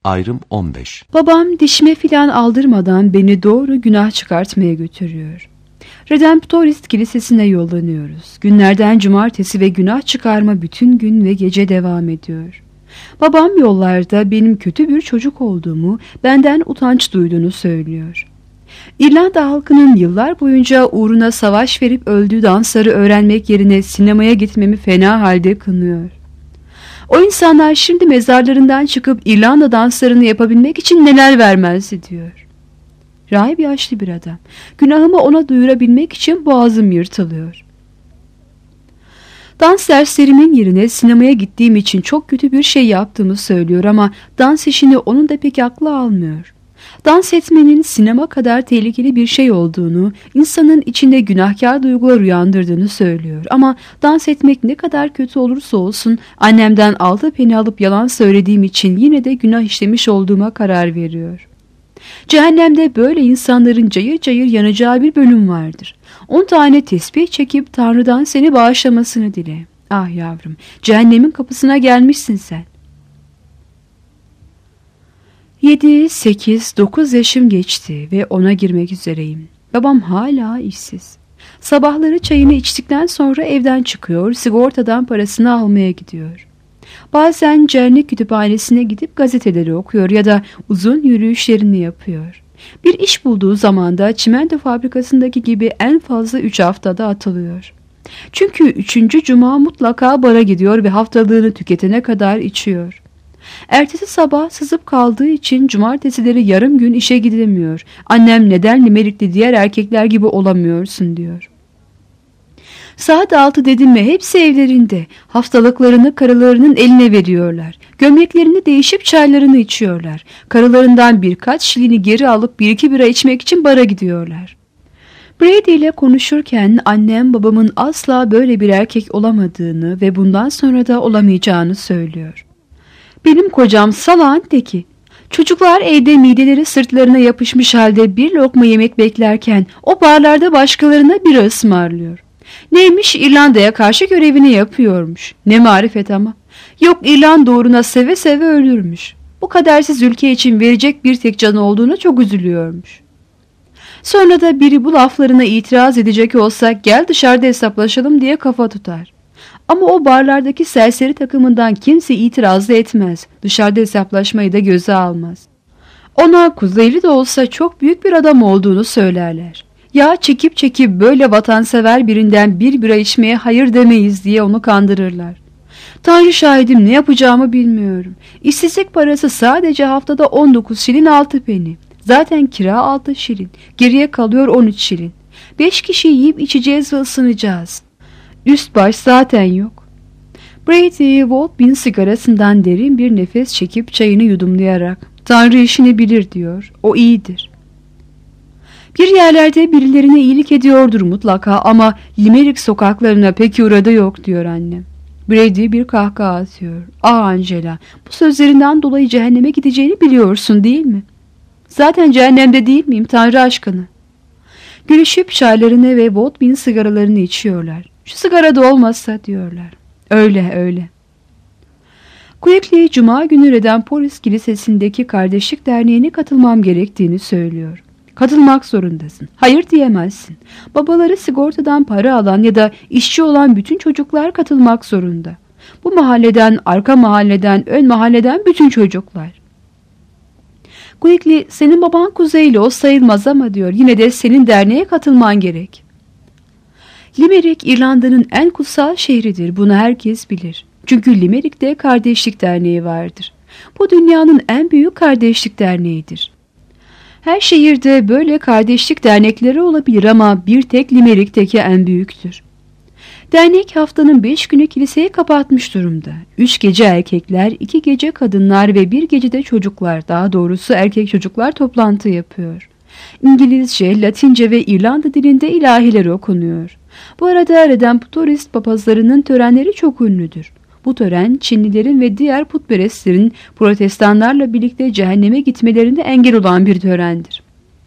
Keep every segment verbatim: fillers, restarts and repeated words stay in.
Ayrım on beş. Babam dişime filan aldırmadan beni doğru günah çıkartmaya götürüyor. Redemptorist Kilisesi'ne yollanıyoruz. Günlerden cumartesi ve günah çıkarma bütün gün ve gece devam ediyor. Babam yollarda benim kötü bir çocuk olduğumu, benden utanç duyduğunu söylüyor. İrlanda halkının yıllar boyunca uğruna savaş verip öldüğü dansları öğrenmek yerine sinemaya gitmemi fena halde kınıyor. O insanlar şimdi mezarlarından çıkıp İrlanda danslarını yapabilmek için neler vermezdi diyor. Rahip yaşlı bir adam. Günahımı ona duyurabilmek için boğazım yırtılıyor. Dans derslerimin yerine sinemaya gittiğim için çok kötü bir şey yaptığımı söylüyor ama dans işini onun da pek aklı almıyor. Dans etmenin sinema kadar tehlikeli bir şey olduğunu, insanın içinde günahkar duygular uyandırdığını söylüyor. Ama dans etmek ne kadar kötü olursa olsun annemden altı peni alıp yalan söylediğim için yine de günah işlemiş olduğuma karar veriyor. Cehennemde böyle insanların cayır cayır yanacağı bir bölüm vardır. On tane tesbih çekip Tanrı'dan seni bağışlamasını dile. Ah yavrum, cehennemin kapısına gelmişsin sen. Yedi, sekiz, dokuz yaşım geçti ve ona girmek üzereyim. Babam hala işsiz. Sabahları çayını içtikten sonra evden çıkıyor, sigortadan parasını almaya gidiyor. Bazen Cernik kütüphanesine gidip gazeteleri okuyor ya da uzun yürüyüşlerini yapıyor. Bir iş bulduğu zaman da çimento fabrikasındaki gibi en fazla üç haftada atılıyor. Çünkü üçüncü cuma mutlaka bara gidiyor ve haftalığını tüketene kadar içiyor. Ertesi sabah sızıp kaldığı için cumartesileri yarım gün işe gidemiyor. Annem neden Limerick'te diğer erkekler gibi olamıyorsun diyor. Saat altı dedim mi hepsi evlerinde. Haftalıklarını karılarının eline veriyorlar. Gömleklerini değişip çaylarını içiyorlar. Karılarından birkaç şilini geri alıp bir iki bira içmek için bara gidiyorlar. Brady ile konuşurken annem babamın asla böyle bir erkek olamadığını ve bundan sonra da olamayacağını söylüyor. Benim kocam salağın teki. Çocuklar evde mideleri sırtlarına yapışmış halde bir lokma yemek beklerken o barlarda başkalarına bira ısmarlıyor. Neymiş İrlanda'ya karşı görevini yapıyormuş. Ne marifet ama. Yok İrlanda uğruna seve seve ölürmüş. Bu kadersiz ülke için verecek bir tek canı olduğuna çok üzülüyormuş. Sonra da biri bu laflarına itiraz edecek olsa gel dışarıda hesaplaşalım diye kafa tutar. Ama o barlardaki serseri takımından kimse itiraz da etmez. Dışarıda hesaplaşmayı da göze almaz. Ona kuzeyli de olsa çok büyük bir adam olduğunu söylerler. Ya çekip çekip böyle vatansever birinden bir bira içmeye hayır demeyiz diye onu kandırırlar. Tanrı şahidim ne yapacağımı bilmiyorum. İşsizlik parası sadece haftada on dokuz şilin altı peni. Zaten kira altı şilin. Geriye kalıyor on üç şilin. beş kişi yiyip içeceğiz ve ısınacağız. Üst baş zaten yok. Brady Walt-Bin sigarasından derin bir nefes çekip çayını yudumlayarak Tanrı işini bilir diyor. O iyidir. Bir yerlerde birilerine iyilik ediyordur mutlaka ama Limerick sokaklarına pek uğradı yok diyor annem. Brady bir kahkaha atıyor. Ah Angela, bu sözlerinden dolayı cehenneme gideceğini biliyorsun değil mi? Zaten cehennemde değil miyim Tanrı aşkına? Gülüşüp çaylarını ve Walt-Bin sigaralarını içiyorlar. Şu sigara da olmazsa diyorlar. Öyle öyle. Quigley Cuma günü Redemptorist Kilisesi'ndeki Kardeşlik Derneği'ne katılmam gerektiğini söylüyor. Katılmak zorundasın. Hayır diyemezsin. Babaları sigortadan para alan ya da işçi olan bütün çocuklar katılmak zorunda. Bu mahalleden, arka mahalleden, ön mahalleden bütün çocuklar. Quigley, senin baban Kuzeyli o sayılmaz ama diyor. Yine de senin derneğe katılman gerek. Limerick İrlanda'nın en kutsal şehridir. Bunu herkes bilir. Çünkü Limerick'te Kardeşlik Derneği vardır. Bu dünyanın en büyük kardeşlik derneğidir. Her şehirde böyle kardeşlik dernekleri olabilir ama bir tek Limerick'teki en büyüktür. Dernek haftanın beş günü kiliseyi kapatmış durumda. Üç gece erkekler, iki gece kadınlar ve bir gecede çocuklar, daha doğrusu erkek çocuklar toplantı yapıyor. İngilizce, Latince ve İrlanda dilinde ilahiler okunuyor. Bu arada Redemptorist papazlarının törenleri çok ünlüdür. Bu tören Çinlilerin ve diğer putperestlerin protestanlarla birlikte cehenneme gitmelerine engel olan bir törendir.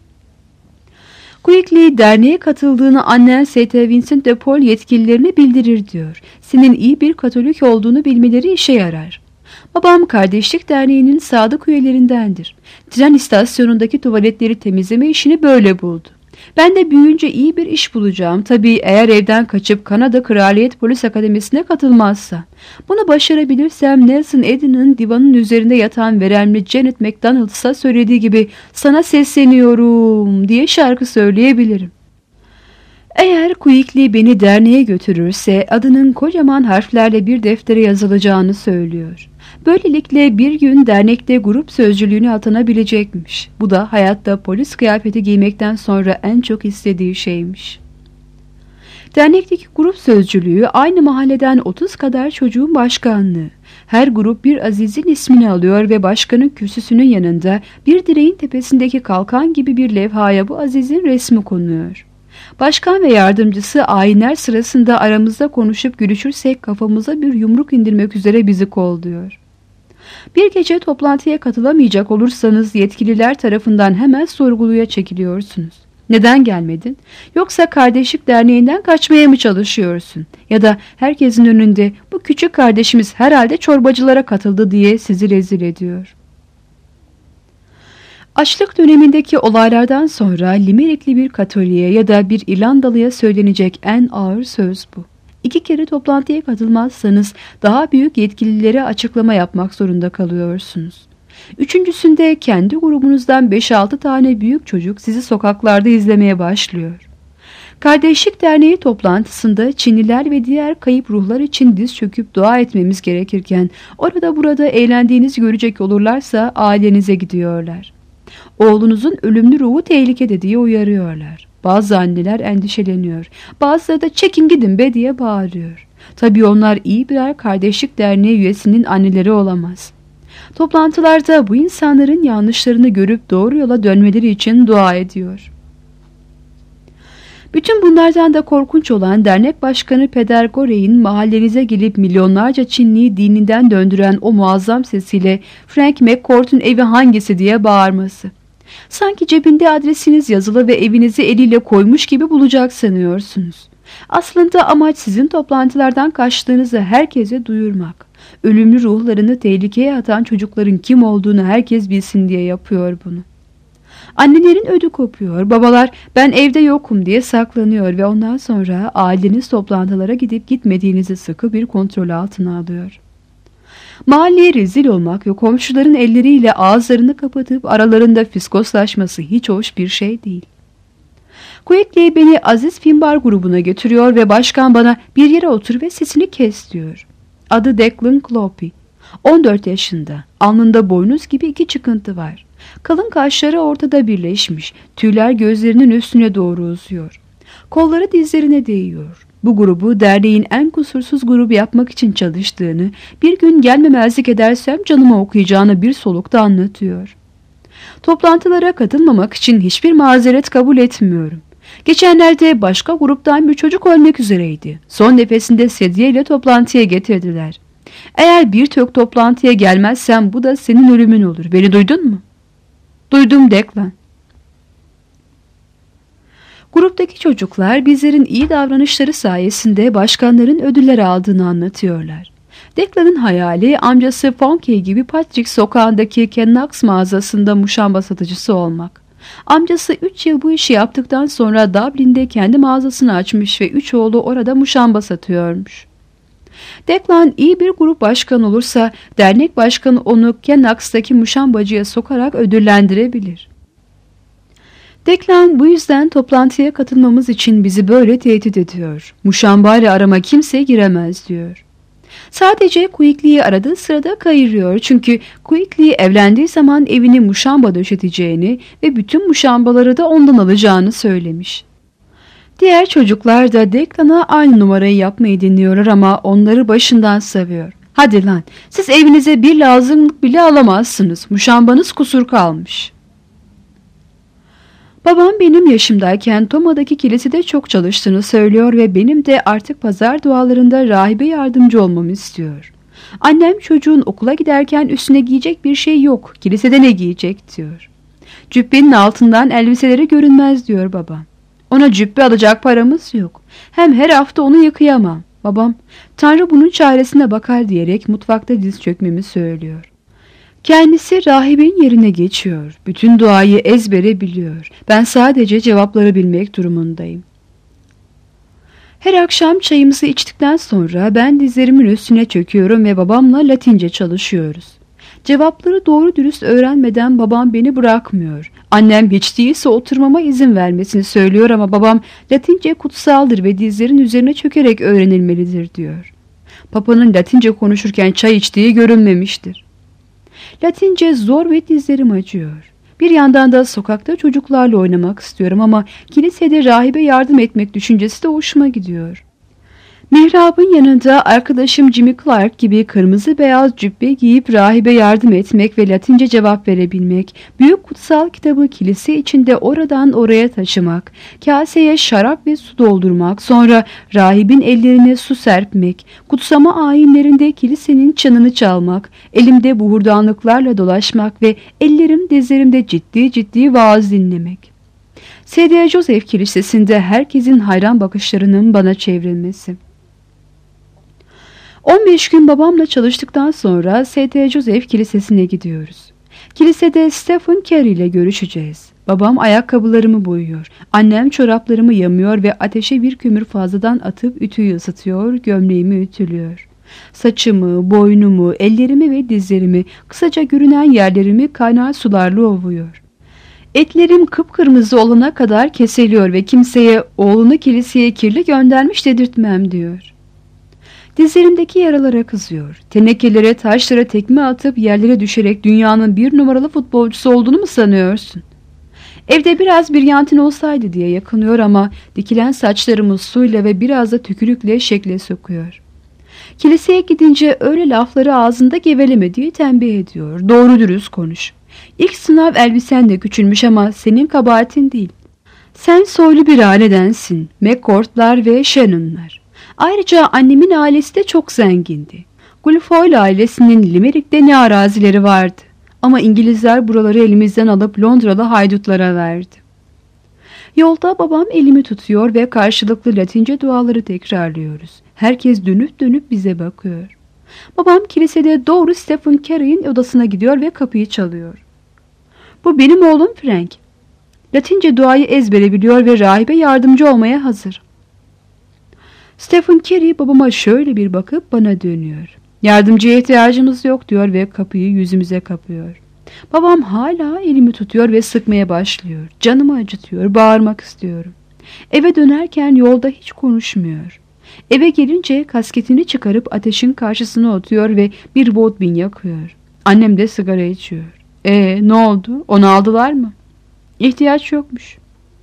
Quigley derneğe katıldığını annen Saint Vincent de Paul yetkililerine bildirir diyor. Senin iyi bir Katolik olduğunu bilmeleri işe yarar. Babam Kardeşlik Derneği'nin sadık üyelerindendir. Tren istasyonundaki tuvaletleri temizleme işini böyle buldu. Ben de büyüyünce iyi bir iş bulacağım. Tabii eğer evden kaçıp Kanada Kraliyet Polis Akademisi'ne katılmazsa. Bunu başarabilirsem Nelson Eddy'nin divanın üzerinde yatan veremli Janet McDonald's'a söylediği gibi sana sesleniyorum diye şarkı söyleyebilirim. Eğer Quigley beni derneğe götürürse adının kocaman harflerle bir deftere yazılacağını söylüyor. Böylelikle bir gün dernekte grup sözcülüğüne atanabilecekmiş. Bu da hayatta polis kıyafeti giymekten sonra en çok istediği şeymiş. Dernekteki grup sözcülüğü aynı mahalleden otuz kadar çocuğun başkanlığı. Her grup bir azizin ismini alıyor ve başkanın kürsüsünün yanında bir direğin tepesindeki kalkan gibi bir levhaya bu azizin resmi konuyor. Başkan ve yardımcısı ayinler sırasında aramızda konuşup gülüşürsek kafamıza bir yumruk indirmek üzere bizi kolluyor. Bir gece toplantıya katılamayacak olursanız yetkililer tarafından hemen sorguluya çekiliyorsunuz. Neden gelmedin? Yoksa Kardeşlik Derneği'nden kaçmaya mı çalışıyorsun? Ya da herkesin önünde bu küçük kardeşimiz herhalde çorbacılara katıldı diye sizi rezil ediyor. Açlık dönemindeki olaylardan sonra Limerikli bir Katoliğe ya da bir İrlandalıya söylenecek en ağır söz bu. İki kere toplantıya katılmazsanız daha büyük yetkililere açıklama yapmak zorunda kalıyorsunuz. Üçüncüsünde kendi grubunuzdan beş altı tane büyük çocuk sizi sokaklarda izlemeye başlıyor. Kardeşlik Derneği toplantısında Çinliler ve diğer kayıp ruhlar için diz çöküp dua etmemiz gerekirken orada burada eğlendiğinizi görecek olurlarsa ailenize gidiyorlar. Oğlunuzun ölümlü ruhu tehlikede diye uyarıyorlar. Bazı anneler endişeleniyor. Bazıları da çekin gidin be diye bağırıyor. Tabii onlar iyi birer Kardeşlik Derneği üyesinin anneleri olamaz. Toplantılarda bu insanların yanlışlarını görüp doğru yola dönmeleri için dua ediyor. Bütün bunlardan da korkunç olan dernek başkanı Peder Gorey'in mahallenize gelip milyonlarca Çinliyi dininden döndüren o muazzam sesiyle Frank McCourt'un evi hangisi diye bağırması. Sanki cebinde adresiniz yazılı ve evinizi eliyle koymuş gibi bulacak sanıyorsunuz. Aslında amaç sizin toplantılardan kaçtığınızı herkese duyurmak. Ölümlü ruhlarını tehlikeye atan çocukların kim olduğunu herkes bilsin diye yapıyor bunu. Annelerin ödü kopuyor, babalar ben evde yokum diye saklanıyor ve ondan sonra aileniz toplantılara gidip gitmediğinizi sıkı bir kontrol altına alıyor. Mahalleye rezil olmak ve komşuların elleriyle ağızlarını kapatıp aralarında fiskoslaşması hiç hoş bir şey değil. Quigley beni Aziz Finbar grubuna götürüyor ve başkan bana bir yere otur ve sesini kes diyor. Adı Declan Clopy. on dört yaşında. Alnında boynuz gibi iki çıkıntı var. Kalın kaşları ortada birleşmiş. Tüyler gözlerinin üstüne doğru uzuyor. Kolları dizlerine değiyor. Bu grubu derneğin en kusursuz grubu yapmak için çalıştığını, bir gün gelmemezlik edersem canıma okuyacağını bir solukta anlatıyor. Toplantılara katılmamak için hiçbir mazeret kabul etmiyorum. Geçenlerde başka gruptan bir çocuk ölmek üzereydi. Son nefesinde sedye ile toplantıya getirdiler. Eğer bir tök toplantıya gelmezsem bu da senin ölümün olur. Beni duydun mu? Duydum Declan. Gruptaki çocuklar bizlerin iyi davranışları sayesinde başkanların ödüller aldığını anlatıyorlar. Declan'ın hayali amcası Fonkey gibi Patrick sokağındaki Kennax mağazasında muşamba satıcısı olmak. Amcası üç yıl bu işi yaptıktan sonra Dublin'de kendi mağazasını açmış ve üç oğlu orada muşamba satıyormuş. Declan iyi bir grup başkanı olursa dernek başkanı onu Kennax'taki muşambacıya sokarak ödüllendirebilir. Declan bu yüzden toplantıya katılmamız için bizi böyle tehdit ediyor. Muşambayla arama kimse giremez diyor. Sadece Quigley'i aradığı sırada kayırıyor çünkü Quigley evlendiği zaman evini muşamba döşeteceğini ve bütün muşambaları da ondan alacağını söylemiş. Diğer çocuklar da Declan'a aynı numarayı yapmayı dinliyorlar ama onları başından savuyor. Hadi lan, siz evinize bir lazımlık bile alamazsınız. Muşambanız kusur kalmış. Babam benim yaşımdayken Toma'daki kilisede çok çalıştığını söylüyor ve benim de artık pazar dualarında rahibe yardımcı olmamı istiyor. Annem çocuğun okula giderken üstüne giyecek bir şey yok, kilisede ne giyecek diyor. Cübbenin altından elbiseleri görünmez diyor babam. Ona cübbe alacak paramız yok. Hem her hafta onu yıkayamam. Babam, Tanrı bunun çaresine bakar diyerek mutfakta diz çökmemi söylüyor. Kendisi rahibin yerine geçiyor. Bütün duayı ezbere biliyor. Ben sadece cevapları bilmek durumundayım. Her akşam çayımızı içtikten sonra ben dizlerimin üstüne çöküyorum ve babamla Latince çalışıyoruz. Cevapları doğru dürüst öğrenmeden babam beni bırakmıyor. Annem hiç değilse oturmama izin vermesini söylüyor ama babam Latince kutsaldır ve dizlerin üzerine çökerek öğrenilmelidir diyor. Papanın Latince konuşurken çay içtiği görülmemiştir. Latince zor ve dizlerim acıyor. Bir yandan da sokakta çocuklarla oynamak istiyorum ama kilisede rahibe yardım etmek düşüncesi de hoşuma gidiyor. Mihrabın yanında arkadaşım Jimmy Clark gibi kırmızı beyaz cübbe giyip rahibe yardım etmek ve Latince cevap verebilmek, büyük kutsal kitabı kilise içinde oradan oraya taşımak, kaseye şarap ve su doldurmak, sonra rahibin ellerine su serpmek, kutsama ayinlerinde kilisenin çanını çalmak, elimde buhurdanlıklarla dolaşmak ve ellerim dizlerimde ciddi ciddi vaaz dinlemek. Saint Joseph Kilisesi'nde herkesin hayran bakışlarının bana çevrilmesi. on beş gün babamla çalıştıktan sonra Saint Joseph Kilisesi'ne gidiyoruz. Kilisede Stephen Carey ile görüşeceğiz. Babam ayakkabılarımı boyuyor. Annem çoraplarımı yamıyor ve ateşe bir kömür fazladan atıp ütüyü ısıtıyor, gömleğimi ütülüyor. Saçımı, boynumu, ellerimi ve dizlerimi, kısaca görünen yerlerimi kaynar sularla ovuyor. Etlerim kıpkırmızı olana kadar kesiliyor ve kimseye oğlunu kiliseye kirli göndermiş dedirtmem diyor. Dizlerimdeki yaralara kızıyor. Tenekelere, taşlara tekme atıp yerlere düşerek dünyanın bir numaralı futbolcusu olduğunu mu sanıyorsun? Evde biraz bir yantin olsaydı diye yakınıyor ama dikilen saçlarımı suyla ve biraz da tükürükle şekle sokuyor. Kiliseye gidince öyle lafları ağzında geveleme diye tembih ediyor. Doğru dürüst konuş. İlk sınav elbisen de küçülmüş ama senin kabahatin değil. Sen soylu bir ailedensin. McCourt'lar ve Shannon'lar. Ayrıca annemin ailesi de çok zengindi. Guilfoyle ailesinin Limerick'te ne arazileri vardı. Ama İngilizler buraları elimizden alıp Londralı haydutlara verdi. Yolda babam elimi tutuyor ve karşılıklı Latince duaları tekrarlıyoruz. Herkes dönüp dönüp bize bakıyor. Babam kilisede doğru Stephen Carey'in odasına gidiyor ve kapıyı çalıyor. Bu benim oğlum Frank. Latince duayı ezbere biliyor ve rahibe yardımcı olmaya hazır. Stephen Carey babama şöyle bir bakıp bana dönüyor. Yardımcıya ihtiyacımız yok diyor ve kapıyı yüzümüze kapıyor. Babam hala elimi tutuyor ve sıkmaya başlıyor. Canımı acıtıyor, bağırmak istiyorum. Eve dönerken yolda hiç konuşmuyor. Eve gelince kasketini çıkarıp ateşin karşısına oturuyor ve bir vodbin yakıyor. Annem de sigara içiyor. Ee, ne oldu? Onu aldılar mı? İhtiyaç yokmuş.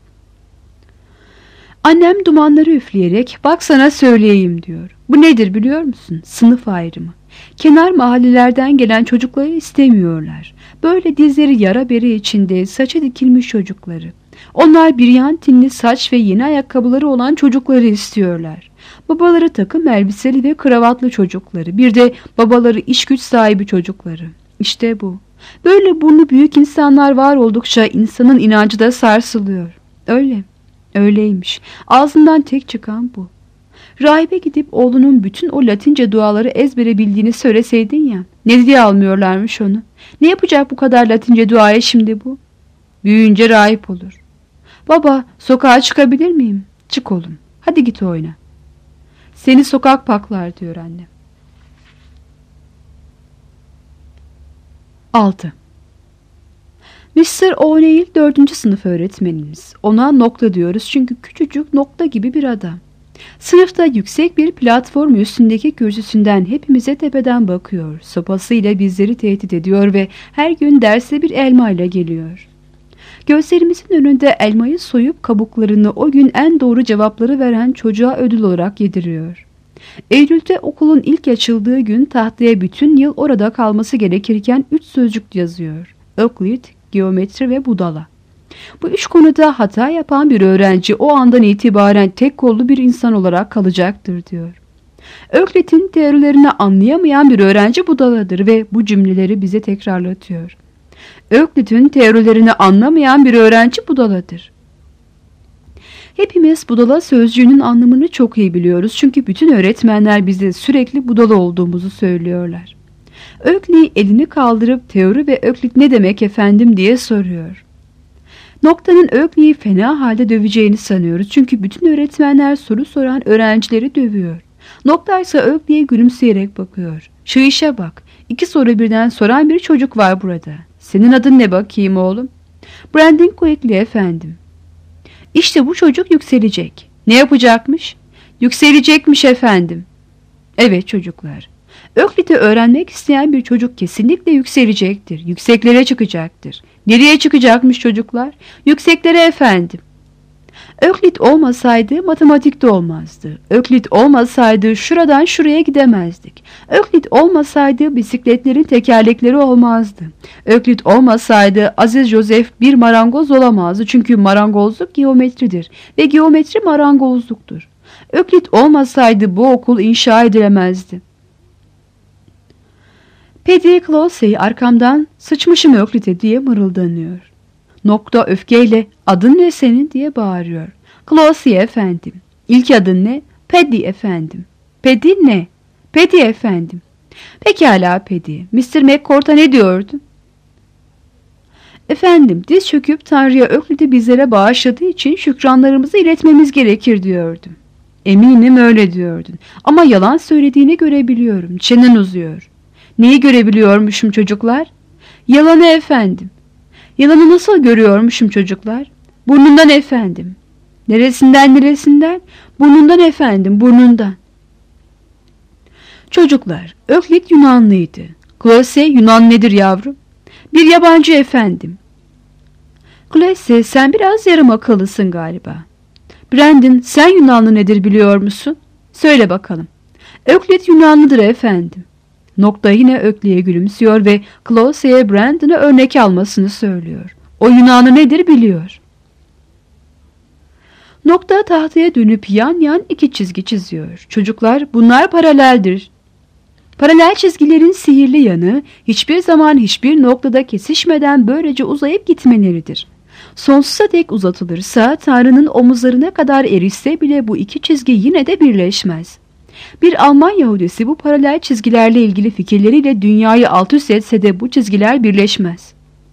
Annem dumanları üfleyerek bak sana söyleyeyim diyor. Bu nedir biliyor musun? Sınıf ayrımı. Kenar mahallelerden gelen çocukları istemiyorlar. Böyle dizleri yara bere içinde saça dikilmiş çocukları. Onlar biryantinli saç ve yeni ayakkabıları olan çocukları istiyorlar. Babaları takım elbiseli ve kravatlı çocukları. Bir de babaları iş güç sahibi çocukları. İşte bu. Böyle burnu büyük insanlar var oldukça insanın inancı da sarsılıyor. Öyle. Öyleymiş. Ağzından tek çıkan bu. Rahibe gidip oğlunun bütün o Latince duaları ezbere bildiğini söyleseydin ya. Ne diye almıyorlarmış onu? Ne yapacak bu kadar Latince duaya şimdi bu? Büyüyünce rahip olur. Baba, sokağa çıkabilir miyim? Çık oğlum. Hadi git oyna. Seni sokak paklar diyor annem. altı. mister O'Neill dördüncü sınıf öğretmenimiz. Ona nokta diyoruz çünkü küçücük nokta gibi bir adam. Sınıfta yüksek bir platform üstündeki kürsüsünden hepimize tepeden bakıyor. Sopasıyla bizleri tehdit ediyor ve her gün derse bir elma ile geliyor. Gözlerimizin önünde elmayı soyup kabuklarını o gün en doğru cevapları veren çocuğa ödül olarak yediriyor. Eylül'de okulun ilk açıldığı gün tahtaya bütün yıl orada kalması gerekirken üç sözcük yazıyor. Euclid, geometri ve budala. Bu üç konuda hata yapan bir öğrenci o andan itibaren tek kollu bir insan olarak kalacaktır diyor. Euclid'in teorilerini anlayamayan bir öğrenci budaladır ve bu cümleleri bize tekrarlatıyor. Euclid'in teorilerini anlamayan bir öğrenci budaladır. Hepimiz budala sözcüğünün anlamını çok iyi biliyoruz çünkü bütün öğretmenler bize sürekli budala olduğumuzu söylüyorlar. Ökli elini kaldırıp teori ve öklit ne demek efendim diye soruyor. Nokta'nın Ökli'yi fena halde döveceğini sanıyoruz çünkü bütün öğretmenler soru soran öğrencileri dövüyor. Nokta ise Ökli'ye gülümseyerek bakıyor. Şu işe bak, iki soru birden soran bir çocuk var burada. Senin adın ne bakayım oğlum? Brandon Quigley efendim. İşte bu çocuk yükselecek. Ne yapacakmış? Yükselecekmiş efendim. Evet çocuklar. Öklit'i öğrenmek isteyen bir çocuk kesinlikle yükselecektir. Yükseklere çıkacaktır. Nereye çıkacakmış çocuklar? Yükseklere efendim. Öklit olmasaydı matematikte olmazdı. Öklit olmasaydı şuradan şuraya gidemezdik. Öklit olmasaydı bisikletlerin tekerlekleri olmazdı. Öklit olmasaydı Aziz Joseph bir marangoz olamazdı. Çünkü marangozluk geometridir ve geometri marangozluktur. Öklit olmasaydı bu okul inşa edilemezdi. Paddy Closey arkamdan sıçmışım Öklit'e diye mırıldanıyor. Nokta öfkeyle adın ne senin diye bağırıyor. Closey efendim. İlk adın ne? Paddy efendim. Paddy ne? Paddy efendim. Pekala Paddy. mister McCourt'a ne diyordun? Efendim diz çöküp Tanrı'ya Öklit'i bizlere bağışladığı için şükranlarımızı iletmemiz gerekir diyordum. Eminim öyle diyordun. Ama yalan söylediğini görebiliyorum. Çenen uzuyor. Neyi görebiliyormuşum çocuklar? Yalanı efendim. Yalanı nasıl görüyormuşum çocuklar? Burnundan efendim. Neresinden neresinden? Burnundan efendim, burnundan. Çocuklar, Öklit Yunanlıydı. Closey Yunan nedir yavrum? Bir yabancı efendim. Closey sen biraz yarım akıllısın galiba. Brandon sen Yunanlı nedir biliyor musun? Söyle bakalım. Öklit Yunanlıdır efendim. Nokta yine Ökli'ye gülümsüyor ve Closey'e Brandon'a örnek almasını söylüyor. O Yunanlı nedir biliyor. Nokta tahtaya dönüp yan yan iki çizgi çiziyor. Çocuklar bunlar paraleldir. Paralel çizgilerin sihirli yanı hiçbir zaman hiçbir noktada kesişmeden böylece uzayıp gitmeleridir. Sonsuza dek uzatılırsa Tanrı'nın omuzlarına kadar erişse bile bu iki çizgi yine de birleşmez. Bir Alman Yahudisi bu paralel çizgilerle ilgili fikirleriyle dünyayı alt üst etse de bu çizgiler birleşmez.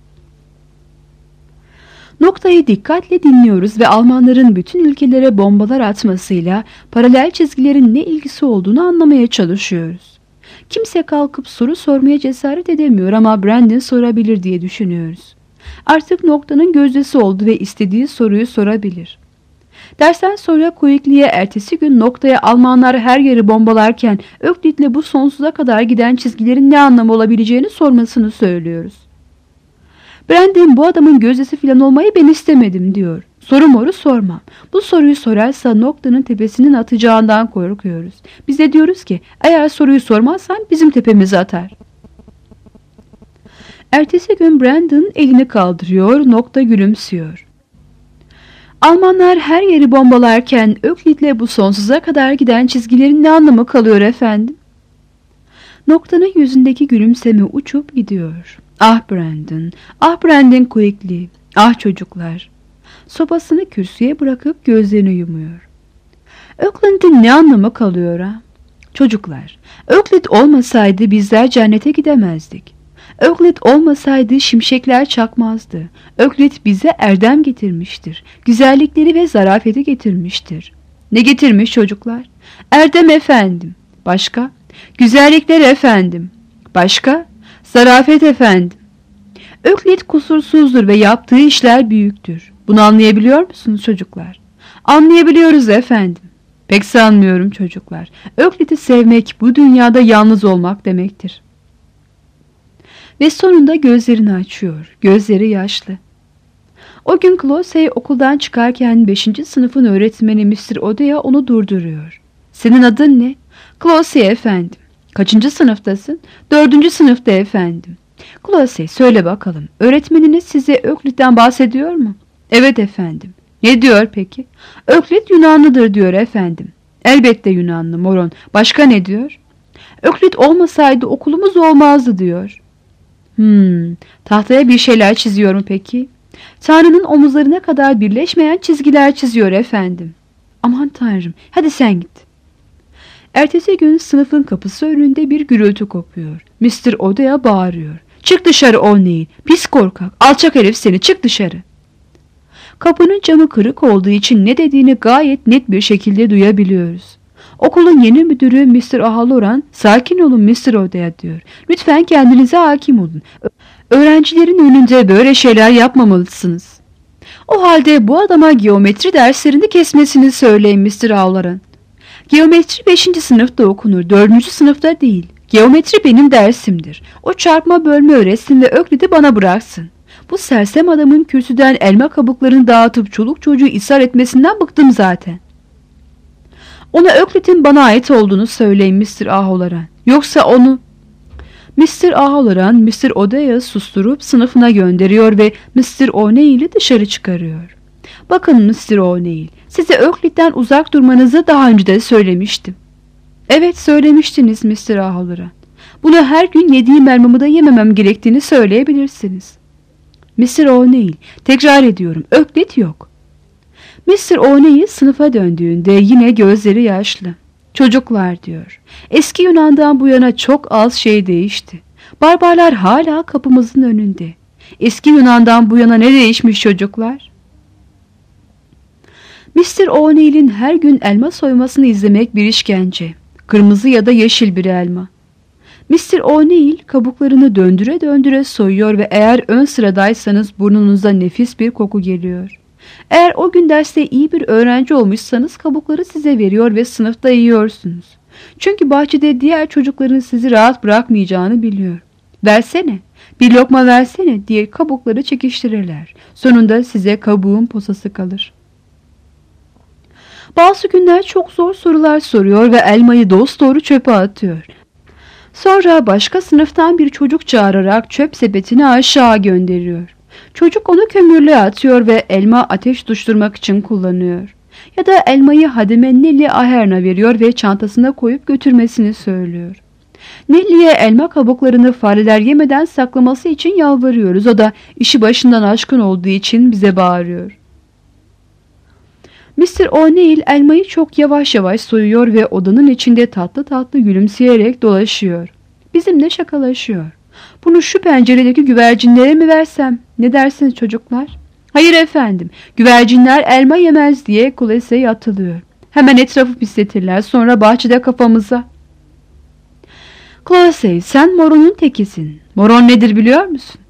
Noktayı dikkatle dinliyoruz ve Almanların bütün ülkelere bombalar atmasıyla paralel çizgilerin ne ilgisi olduğunu anlamaya çalışıyoruz. Kimse kalkıp soru sormaya cesaret edemiyor ama Brandon sorabilir diye düşünüyoruz. Artık noktanın gözdesi oldu ve istediği soruyu sorabilir. Dersten sonra Quigley'e ertesi gün noktaya Almanlar her yeri bombalarken Öklit'le bu sonsuza kadar giden çizgilerin ne anlamı olabileceğini sormasını söylüyoruz. Brandon bu adamın gözdesi filan olmayı ben istemedim diyor. Soru moru sormam. Bu soruyu sorarsa noktanın tepesinin atacağından korkuyoruz. Biz de diyoruz ki eğer soruyu sormazsan bizim tepemize atar. Ertesi gün Brandon elini kaldırıyor, nokta gülümsüyor. Almanlar her yeri bombalarken Öklit'le bu sonsuza kadar giden çizgilerin ne anlamı kalıyor efendim? Noktanın yüzündeki gülümseme uçup gidiyor. Ah Brandon, ah Brandon Quigley, ah çocuklar. Sopasını kürsüye bırakıp gözlerini yumuyor. Öklit'in ne anlamı kalıyor ha? Çocuklar, Öklit olmasaydı bizler cennete gidemezdik. Öklit olmasaydı şimşekler çakmazdı. Öklit bize erdem getirmiştir. Güzellikleri ve zarafeti getirmiştir. Ne getirmiş çocuklar? Erdem efendim. Başka? Güzellikler efendim. Başka? Zarafet efendim. Öklit kusursuzdur ve yaptığı işler büyüktür. Bunu anlayabiliyor musunuz çocuklar? Anlayabiliyoruz efendim. Pek sanmıyorum çocuklar. Öklit'i sevmek bu dünyada yalnız olmak demektir. Ve sonunda gözlerini açıyor. Gözleri yaşlı. O gün Closey okuldan çıkarken beşinci sınıfın öğretmeni mister Odea onu durduruyor. Senin adın ne? Closey efendim. Kaçıncı sınıftasın? Dördüncü sınıfta efendim. Closey söyle bakalım. Öğretmeniniz size Öklit'ten bahsediyor mu? Evet efendim. Ne diyor peki? Öklit Yunanlıdır diyor efendim. Elbette Yunanlı moron. Başka ne diyor? Öklit olmasaydı okulumuz olmazdı diyor. Hmm, tahtaya bir şeyler çiziyor mu peki? Tanrı'nın omuzlarına kadar birleşmeyen çizgiler çiziyor efendim. Aman Tanrım, hadi sen git. Ertesi gün sınıfın kapısı önünde bir gürültü kopuyor. mister Odea bağırıyor. Çık dışarı O'Neill, pis korkak, alçak herif seni, çık dışarı. Kapının camı kırık olduğu için ne dediğini gayet net bir şekilde duyabiliyoruz. Okulun yeni müdürü mister O'Halloran, sakin olun mister Odea diyor. Lütfen kendinize hakim olun. Öğrencilerin önünde böyle şeyler yapmamalısınız. O halde bu adama geometri derslerini kesmesini söyleyin mister O'Halloran. Geometri beşinci sınıfta okunur, dördüncü sınıfta değil. Geometri benim dersimdir. O çarpma bölme öğretsin ve Öklid'i bana bıraksın. Bu sersem adamın kürsüden elma kabuklarını dağıtıp çoluk çocuğu ishal etmesinden bıktım zaten. Ona Öklid'in bana ait olduğunu söyleyin mister O'Halloran. Yoksa onu... mister O'Halloran, mister Odea'yı susturup sınıfına gönderiyor ve mister O'Neill'i dışarı çıkarıyor. Bakın mister O'Neill, size Öklid'den uzak durmanızı daha önce de söylemiştim. Evet söylemiştiniz mister O'Halloran. Bunu her gün yediğim elmamı da yememem gerektiğini söyleyebilirsiniz. mister O'Neill, tekrar ediyorum, Öklid yok. mister O'Neill sınıfa döndüğünde yine gözleri yaşlı. Çocuklar diyor, eski Yunan'dan bu yana çok az şey değişti. Barbarlar hala kapımızın önünde. Eski Yunan'dan bu yana ne değişmiş çocuklar? mister O'Neill'in her gün elma soymasını izlemek bir işkence. Kırmızı ya da yeşil bir elma. mister O'Neill kabuklarını döndüre döndüre soyuyor ve eğer ön sıradaysanız burnunuza nefis bir koku geliyor. Eğer o gün derste iyi bir öğrenci olmuşsanız kabukları size veriyor ve sınıfta yiyorsunuz. Çünkü bahçede diğer çocukların sizi rahat bırakmayacağını biliyor. Versene, bir lokma versene diye kabukları çekiştirirler. Sonunda size kabuğun posası kalır. Bazı günler çok zor sorular soruyor ve elmayı dosdoğru çöpe atıyor. Sonra başka sınıftan bir çocuk çağırarak çöp sepetini aşağı gönderiyor. Çocuk onu kömürlüğe atıyor ve elma ateş tutuşturmak için kullanıyor. Ya da elmayı hademe Nelly Ahern'a veriyor ve çantasına koyup götürmesini söylüyor. Nelly'ye elma kabuklarını fareler yemeden saklaması için yalvarıyoruz. O da işi başından aşkın olduğu için bize bağırıyor. mister O'Neill elmayı çok yavaş yavaş soyuyor ve odanın içinde tatlı tatlı gülümseyerek dolaşıyor. Bizimle şakalaşıyor. Bunu şu penceredeki güvercinlere mi versem? Ne dersiniz çocuklar? Hayır efendim, güvercinler elma yemez diye kuleseye atılıyor. Hemen etrafı pisletirler, sonra bahçede kafamıza. Klosey, sen moronun tekisin. Moron nedir biliyor musun?